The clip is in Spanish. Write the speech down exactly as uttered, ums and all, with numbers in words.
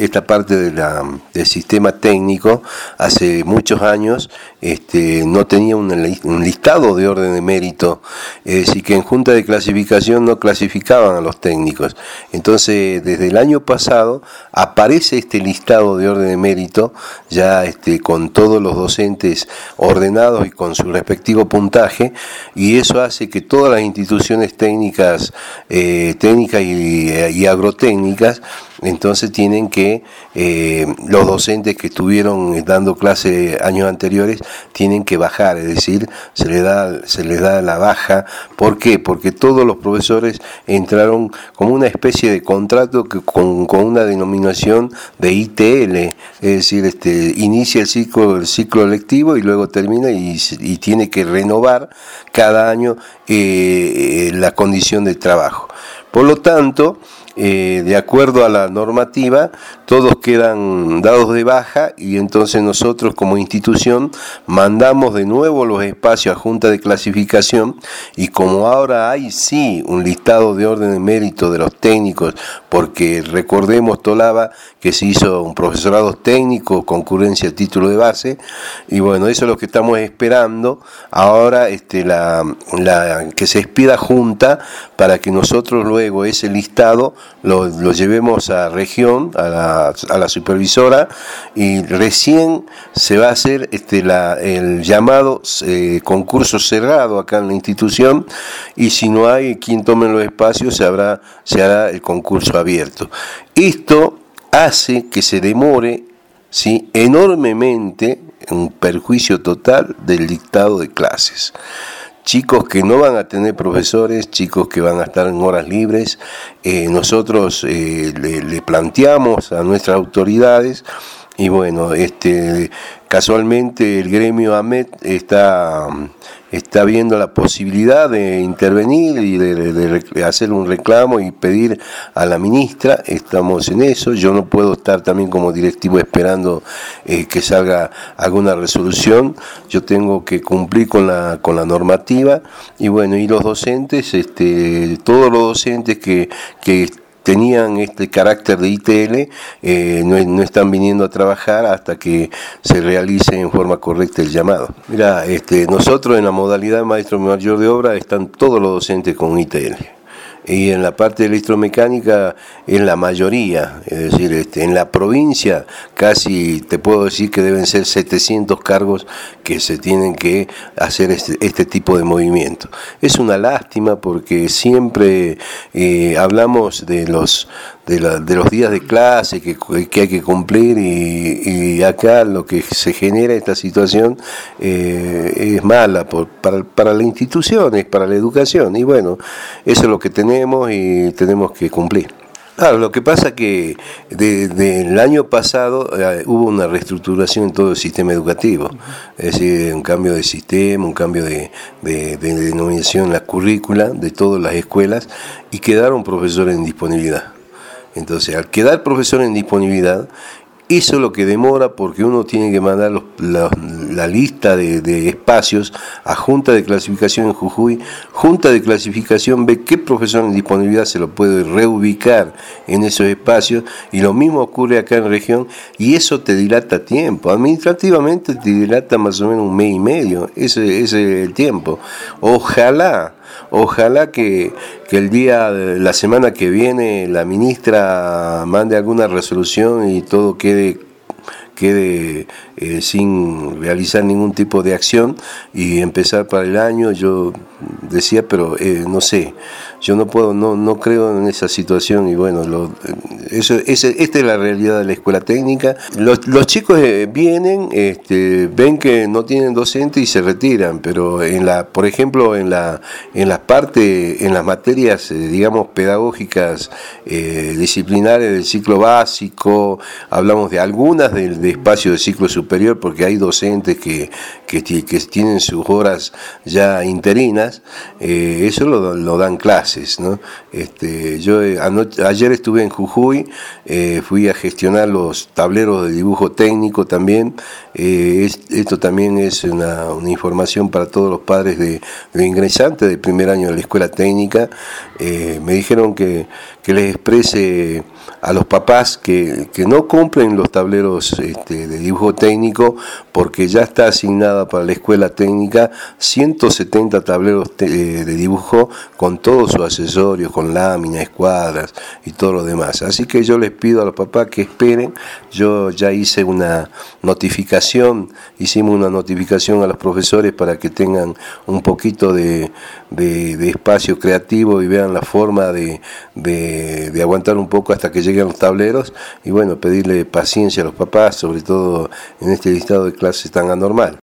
esta parte de la, del sistema técnico hace muchos años este, no tenía un, un listado de orden de mérito, es decir, que en junta de clasificación no clasificaban a los técnicos. Entonces, desde el año pasado aparece este listado de orden de mérito, ya este, con todos los docentes ordenados y con su respectivo puntaje, y eso hace que todas las instituciones técnicas, eh, técnicas y, y agrotécnicas, entonces tienen que, eh, los docentes que estuvieron dando clase años anteriores, tienen que bajar, es decir, se les da, se les da la baja. ¿Por qué? Porque todos los profesores entraron como una especie de contrato que, con, con una denominación de I T L, es decir, este, inicia el ciclo, el ciclo lectivo y luego termina y, y tiene que renovar cada año eh, la condición de trabajo. Por lo tanto, Eh, de acuerdo a la normativa, todos quedan dados de baja y entonces nosotros como institución mandamos de nuevo los espacios a junta de clasificación, y como ahora hay sí un listado de orden de mérito de los técnicos, porque recordemos, Tolaba, que se hizo un profesorado técnico, concurrencia a título de base, y bueno, eso es lo que estamos esperando ahora, este, la, la que se expida junta para que nosotros luego ese listado Lo, lo llevemos a región, a la, a la supervisora, y recién se va a hacer este, la, el llamado eh, concurso cerrado acá en la institución, y si no hay quien tome los espacios, se, habrá, se hará el concurso abierto. Esto hace que se demore, ¿sí?, enormemente, un perjuicio total del dictado de clases. Chicos que no van a tener profesores, chicos que van a estar en horas libres. Eh, nosotros eh, le, le planteamos a nuestras autoridades, y bueno, este, casualmente el gremio AMET está, está viendo la posibilidad de intervenir y de, de, de hacer un reclamo y pedir a la ministra. Estamos en eso. Yo no puedo estar también como directivo esperando eh, que salga alguna resolución. Yo tengo que cumplir con la con la normativa, y bueno, y los docentes, este, todos los docentes que que tenían este carácter de I T L, eh, no, no están viniendo a trabajar hasta que se realice en forma correcta el llamado. Mira, este, nosotros en la modalidad maestro mayor de obra están todos los docentes con I T L. Y en la parte de electromecánica es la mayoría, es decir, este, en la provincia casi te puedo decir que deben ser setecientos cargos que se tienen que hacer este, este tipo de movimiento. Es una lástima porque siempre eh, hablamos de los de, la, de los días de clase que, que hay que cumplir, y, y acá lo que se genera esta situación eh, es mala por, para, para las instituciones, para la educación, y bueno, eso es lo que tenemos y tenemos que cumplir. Claro, lo que pasa es que de, de el año pasado eh, hubo una reestructuración en todo el sistema educativo, es decir, un cambio de sistema, un cambio de, de, de denominación en la currícula de todas las escuelas, y quedaron profesores en disponibilidad. Entonces, al quedar profesor en disponibilidad, eso es lo que demora, porque uno tiene que mandar los, la, la lista de, de espacios a Junta de Clasificación en Jujuy. Junta de Clasificación ve qué profesor en disponibilidad se lo puede reubicar en esos espacios, y lo mismo ocurre acá en región, y eso te dilata tiempo. Administrativamente te dilata más o menos un mes y medio, ese, ese es el tiempo. Ojalá Ojalá que, que el día, la semana que viene, la ministra mande alguna resolución y todo quede, quede eh, sin realizar ningún tipo de acción y empezar para el año. Yo decía, pero eh, no sé, yo no puedo, no no creo en esa situación, y bueno, lo, eso, ese, esta es la realidad de la escuela técnica. Los, los chicos eh, vienen, este, ven que no tienen docente y se retiran, pero en la, por ejemplo, en la en las partes, en las materias, eh, digamos, pedagógicas, eh, disciplinares del ciclo básico, hablamos de algunas de, de espacio de ciclo superior, porque hay docentes que, que, que tienen sus horas ya interinas, eh, eso lo, lo dan clase. clases, ¿no? Este, yo eh, anoche, ayer estuve en Jujuy, eh, fui a gestionar los tableros de dibujo técnico también. Eh, es, esto también es una, una información para todos los padres de, de ingresantes del primer año de la escuela técnica. Eh, me dijeron que, que les exprese a los papás que, que no compren los tableros este, de dibujo técnico, porque ya está asignada para la escuela técnica ciento setenta tableros te, de dibujo con todos sus accesorios, con láminas, escuadras y todo lo demás. Así que yo les pido a los papás que esperen. Yo ya hice una notificación, hicimos una notificación a los profesores para que tengan un poquito de, de, de espacio creativo y vean la forma de, de, de aguantar un poco hasta que lleguen los tableros, y bueno, pedirle paciencia a los papás, sobre todo en este listado de clases tan anormal.